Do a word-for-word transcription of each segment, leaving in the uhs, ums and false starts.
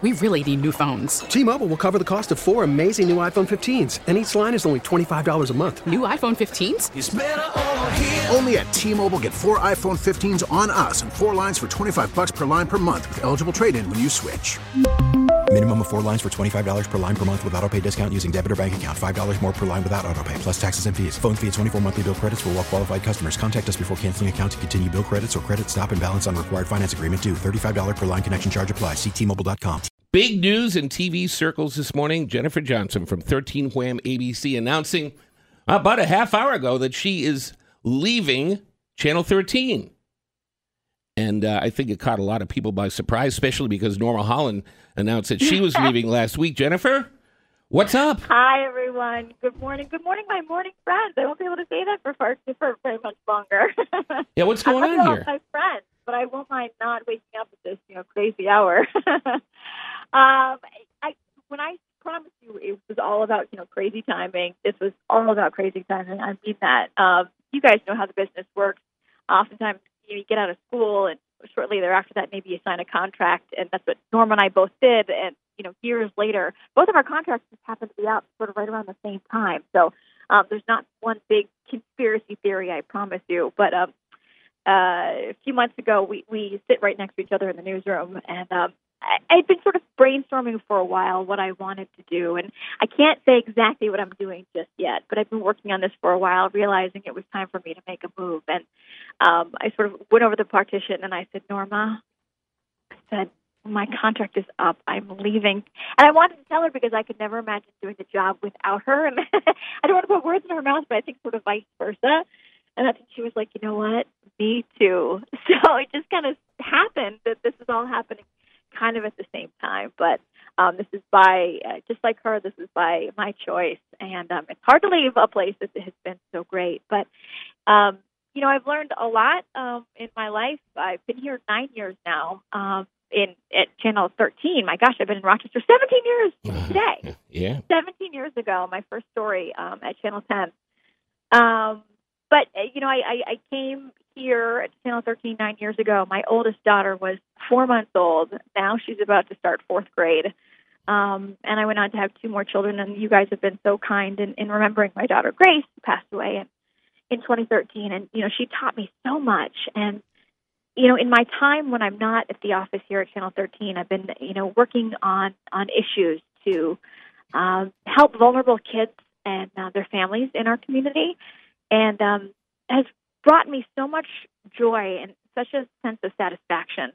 we really need new phones. T-Mobile will cover the cost of four amazing new iPhone fifteens, and each line is only twenty-five dollars a month. New iPhone fifteens? It's better over here. Only at T-Mobile, get four iPhone fifteens on us and four lines for twenty-five dollars per line per month with eligible trade-in when you switch. Minimum of four lines for twenty-five dollars per line per month with autopay discount using debit or bank account. five dollars more per line without autopay, plus taxes and fees. Phone fee at twenty-four monthly bill credits for well-qualified customers. Contact us before canceling account to continue bill credits or credit stop and balance on required finance agreement due. thirty-five dollars per line connection charge applies. See T Mobile dot com. Big news in T V circles this morning. Jennifer Johnson from thirteen Wham A B C announcing about a half hour ago that she is leaving Channel thirteen. And uh, I think it caught a lot of people by surprise, especially because Norma Holland announced that she was leaving last week. Jennifer, what's up? Hi, everyone. Good morning. Good morning, my morning friends. I won't be able to say that for, far, for very much longer. Yeah, what's going on here? My friends, but I won't mind not waking up at this, you know, crazy hour. um, I when I promised you it was all about, you know, crazy timing. This was all about crazy timing. I mean that. Um, you guys know how the business works. Oftentimes, you know, you get out of school, and shortly thereafter that maybe you sign a contract, and that's what Norma and I both did. And you know, years later, both of our contracts just happened to be out sort of right around the same time. So um, there's not one big conspiracy theory, I promise you. But um, uh, a few months ago, we we sit right next to each other in the newsroom, and um, I, I'd been sort of brainstorming for a while what I wanted to do, and I can't say exactly what I'm doing just yet, but I've been working on this for a while, realizing it was time for me to make a move. And um, I sort of went over the partition, and I said, Norma, I said, my contract is up. I'm leaving. And I wanted to tell her because I could never imagine doing the job without her. And I don't want to put words in her mouth, but I think sort of vice versa. And I think she was like, you know what? Me too. So it just kind of happened that this is all happening kind of at the same time. But um, this is by, uh, just like her, this is by my choice. And um, it's hard to leave a place that has been so great. But, um, you know, I've learned a lot um, in my life. I've been here nine years now um, in at Channel thirteen. My gosh, I've been in Rochester seventeen years today. Yeah. seventeen years ago, my first story um, at Channel ten. Um, but, uh, you know, I, I, I came here at Channel thirteen nine years ago. My oldest daughter was four months old. Now she's about to start fourth grade. Um, and I went on to have two more children, and you guys have been so kind in, in remembering my daughter, Grace, who passed away in, in twenty thirteen. And, you know, she taught me so much. And, you know, in my time when I'm not at the office here at Channel thirteen, I've been, you know, working on, on issues to um, help vulnerable kids and uh, their families in our community. And um, has brought me so much joy and such a sense of satisfaction.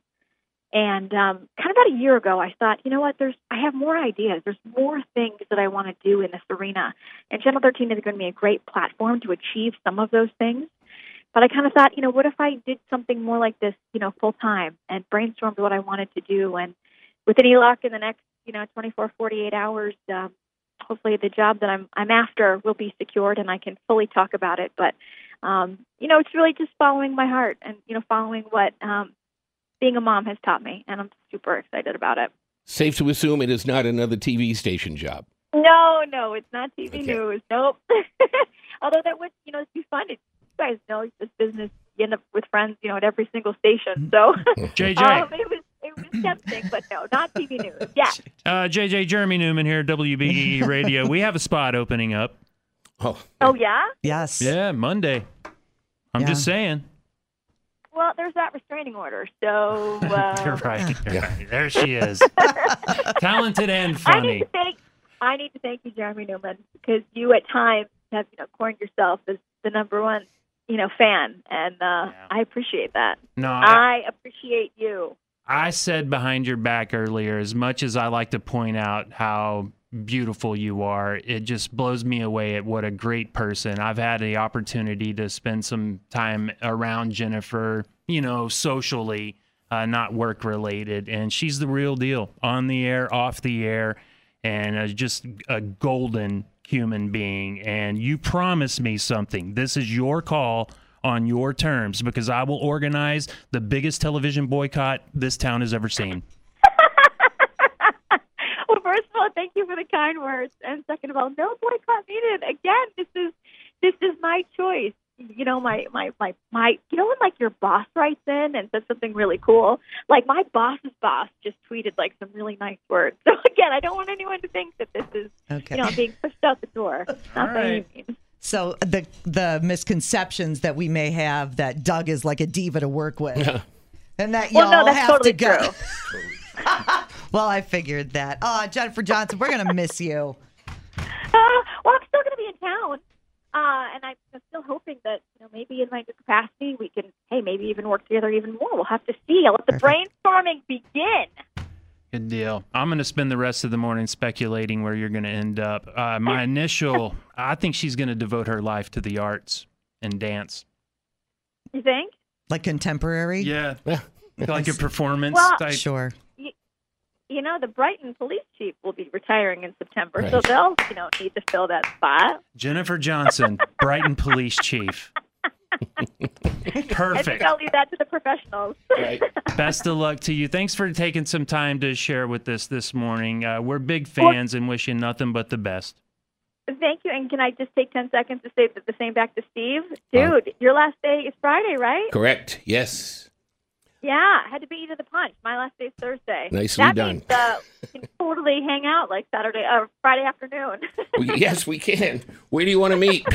And um, kind of about a year ago, I thought, you know what, there's I have more ideas. There's more things that I want to do in this arena. And Channel thirteen is going to be a great platform to achieve some of those things. But I kind of thought, you know, what if I did something more like this, you know, full time, and brainstormed what I wanted to do. And with any luck, in the next, you know, twenty-four, forty-eight hours, um, hopefully the job that I'm I'm after will be secured, and I can fully talk about it. But um, you know, it's really just following my heart, and you know, following what um, being a mom has taught me, and I'm super excited about it. Safe to assume it is not another T V station job. No, no, it's not T V Okay. news. Nope. Although that would, you know, it'd be fun. It, you guys know this business. You end up with friends, you know, at every single station. So J J. um, it was it was tempting, but no, not T V news. Yeah. Uh, J J, Jeremy Newman here, W B E E Radio. We have a spot opening up. Oh, Oh yeah. Yes. Yeah, Monday. I'm Yeah. just saying. Well, there's that restraining order. So uh, You're right. You're right. There she is. Talented and I need funny. to thank I need to thank you, Jeremy Newman, because you at times have, you know, coined yourself as the number one, you know, fan, and uh, I appreciate that. No, I, I appreciate you. I said behind your back earlier, as much as I like to point out how beautiful you are, it just blows me away at what a great person. I've had the opportunity to spend some time around Jennifer, you know, socially, uh, not work related, and she's the real deal, on the air, off the air, and uh, just a golden human being. And you promised me something. This is your call on your terms, because I will organize the biggest television boycott this town has ever seen. Well, first of all, thank you for the kind words, and second of all, no boycott needed. Again, this is this is my choice. you know, my, my, my, my, you know, when like your boss writes in and says something really cool, like my boss's boss just tweeted like some really nice words. So again, I don't want anyone to think that this is, Okay. you know, being pushed out the door. It's not by any means. So the the misconceptions that we may have that Doug is like a diva to work with, and that y'all Well, no, that's have totally to go. true. Well, I figured that. Oh, Jennifer Johnson, we're gonna miss you. Uh, well, I'm still going to be in town, uh, and I'm still hoping that, you know, maybe in my new capacity we can, hey, maybe even work together even more. We'll have to see. I'll let the Perfect. brainstorming begin. Good deal. I'm going to spend the rest of the morning speculating where you're going to end up. Uh, my initial, I think she's going to devote her life to the arts and dance. You think? Like contemporary? Yeah. Like a performance Well, type. Sure. You know, the Brighton police chief will be retiring in September, Right. so they'll, you know, need to fill that spot. Jennifer Johnson, Brighton Police Chief. I think Perfect. I'll leave that to the professionals. Right. Best of luck to you. Thanks for taking some time to share with us this morning. Uh, we're big fans and wish you nothing but the best. Thank you. And can I just take ten seconds to say the same back to Steve? Uh, Dude, your last day is Friday, right? Correct. Yes. Yeah, I had to beat you to the punch. My last day is Thursday. Nicely that done. Means, uh, we can totally hang out like Saturday or Friday afternoon. We, yes, we can. Where do you want to meet?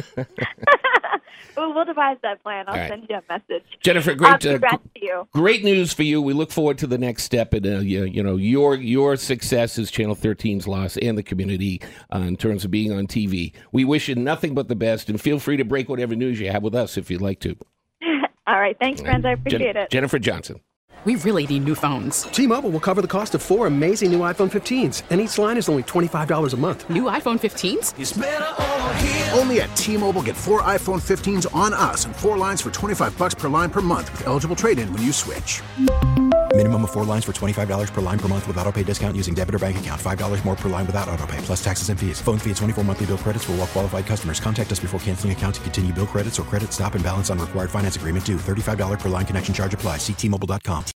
Well, we'll devise that plan. I'll All right. send you a message. Jennifer, Um, great, uh, congrats to you. great news for you. We look forward to the next step in, uh, you, you know, your your success as Channel thirteen's loss and the community uh, in terms of being on T V. We wish you nothing but the best, and feel free to break whatever news you have with us if you'd like to. All right. Thanks, friends. I Jen- appreciate it. Jennifer Johnson. We really need new phones. T-Mobile will cover the cost of four amazing new iPhone fifteens, and each line is only twenty-five dollars a month. New iPhone fifteens? Only at T-Mobile, get four iPhone fifteens on us and four lines for twenty-five bucks per line per month with eligible trade-in when you switch. Minimum of four lines for twenty-five dollars per line per month with autopay discount using debit or bank account. five dollars more per line without autopay, plus taxes and fees. Phone fee at twenty-four monthly bill credits for well-qualified customers. Contact us before canceling account to continue bill credits or credit stop and balance on required finance agreement due. thirty-five dollars per line connection charge applies. See T Mobile dot com.